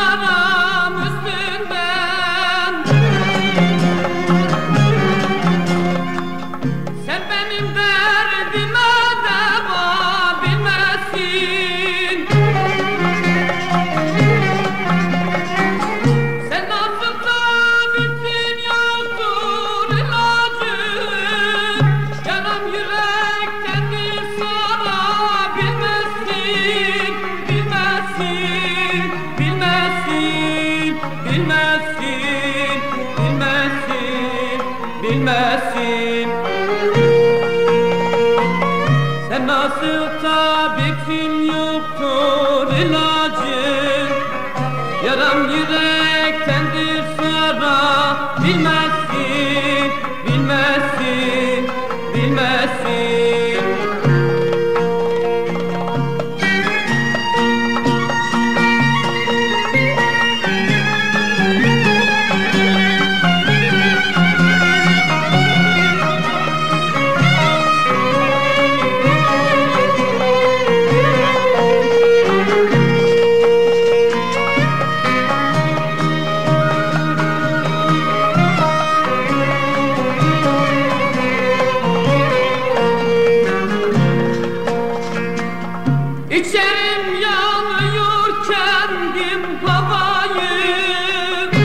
yaram üstünden. Sen benim derdime deva bilmezsin. Sen nasıl tabipsin yoktur ilacın. Yaram yürektendir sana bilmezsin. Bilmezsin, bilmezsin, bilmezsin, bilmezsin, bilmezsin. Sen nasıl tabipsin yoktur ilacın. Yaram yürektendir sana bilmezsin, bilmezsin, bilmezsin. İçerim yanıyor kendim havayı.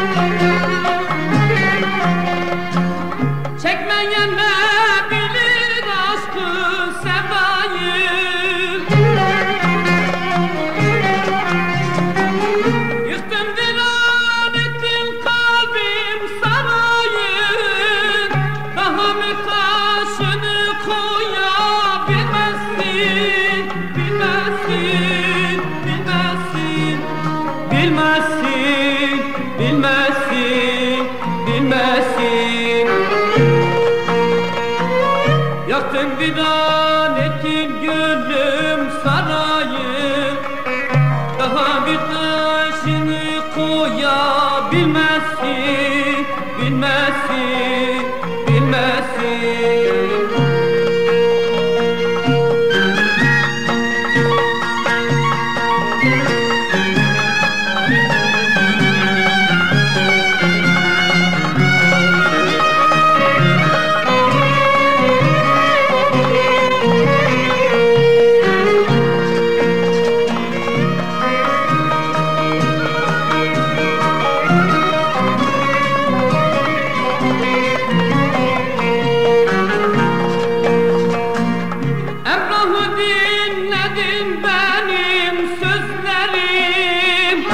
Çekmeyen ne bilir aşkı sevdayı. Yıktın viran ettin kalbim sarayı. Daha mı taşını koyabilmezsin? Bilmezsin, bilmezsin, bilmezsin, bilmezsin. Yaktın viran ettin gönlüm sarayı. Daha bir taşını koyabilmezsin, bilmezsin, bilmezsin. Emrahı dinledin benim sözlerim.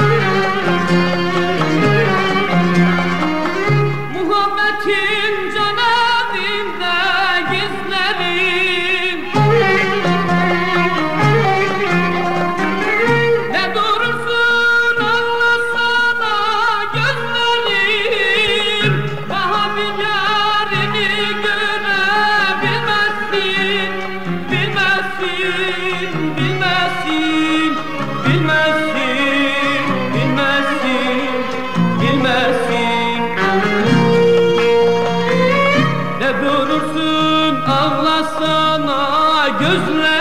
Muhabbetin can evimde gizlerim. Ne durursun anlasana gözlerim. Daha bir yarini görebilmezsin. Bilmezsin, bilmezsin, bilmezsin, bilmezsin, bilmezsin. Ne durursun ağlasana gözler.